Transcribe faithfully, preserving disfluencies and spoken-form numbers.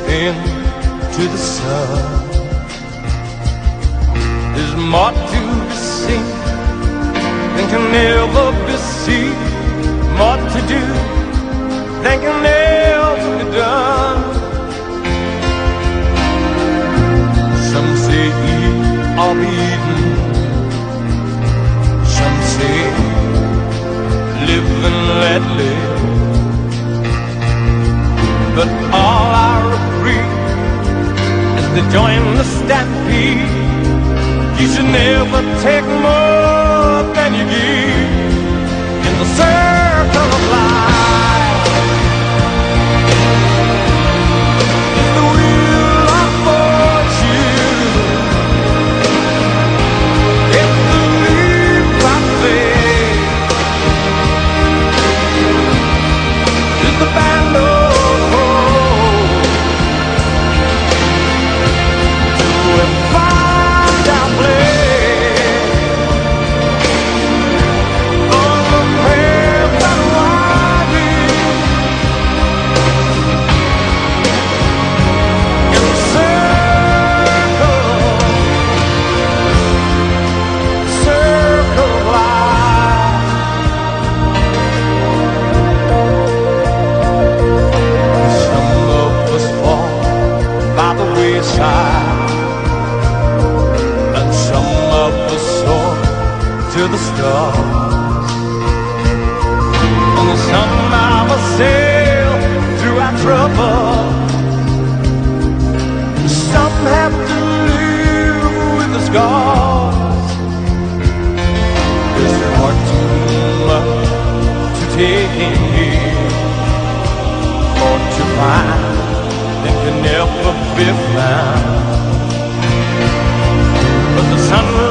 into the sun. There's more to be seen than can ever be seen, more to do than can ever be done. Some say eat or be eaten, some say live and let live, but all I agree is to join the stampede. You should never take more than you give in the circle of life. It's the wheel of fortune, it's the leap of faith, it's the band of hope to find our place on the path that winding in the circle, circle of life. Some of us fall by the wayside, and some of us soar to the stars, and some of us sail through our trouble. Some have to live with the scars. There's far too much to take in here, or to find that can never be found. But the sun